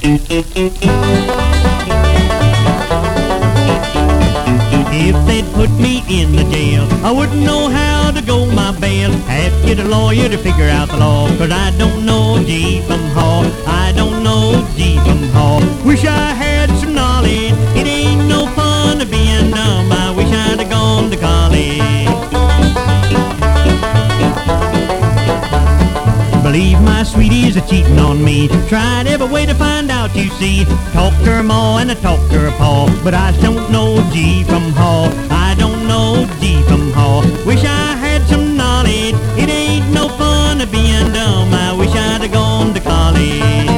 If they'd put me in the jail, I wouldn't know how to go my bail. Have to get a lawyer to figure out the law, 'cause I don't know G from Haw. I don't know G from Haw. Wish I had some knowledge. It ain't no fun to being dumb. I wish I'd have gone to college. Believe my sweeties are cheating on me. Tried every way to find out, you see. Talked to her ma and I talked to her pa, but I don't know G from Haw. I don't know G from Haw. Wish I had some knowledge. It ain't no fun to being dumb. I wish I'd have gone to college.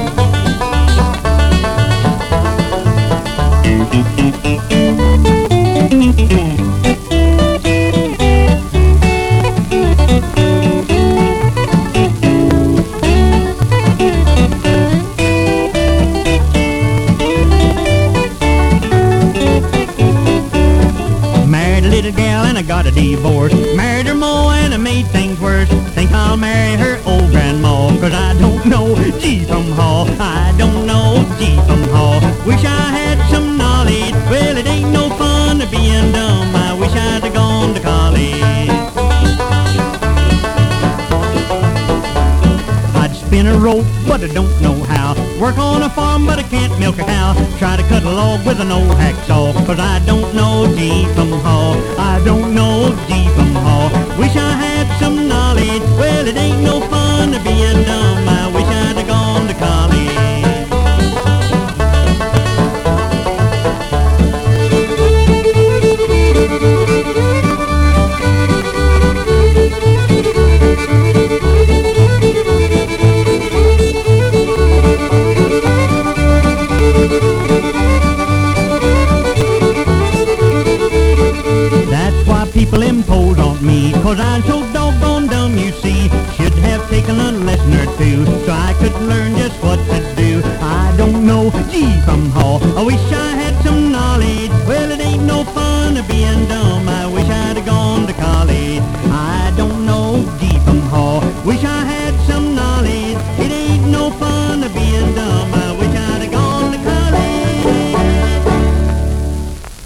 Little gal and I got a divorce. Married her ma and I made things worse. Think I'll marry her old grandma, 'cause I don't know G from Haw. I don't know G from Haw. Wish I had some knowledge. Well, it ain't no fun to being dumb. I wish I'd have gone to college. I'd spin a rope, but I don't know how. Work on a farm, but I can't milk a cow. Try to cut a log with an old hacksaw, 'cause I don't know G from Haw. I don't know G from Haw. Wish I had some knowledge. Well, it ain't no fun to being dumb. I wish I'd have gone to college. People impose on me, 'cause I'm so doggone dumb, you see. Should have taken a lesson or two, so I could learn just what to do. I don't know G from Haw. I wish I had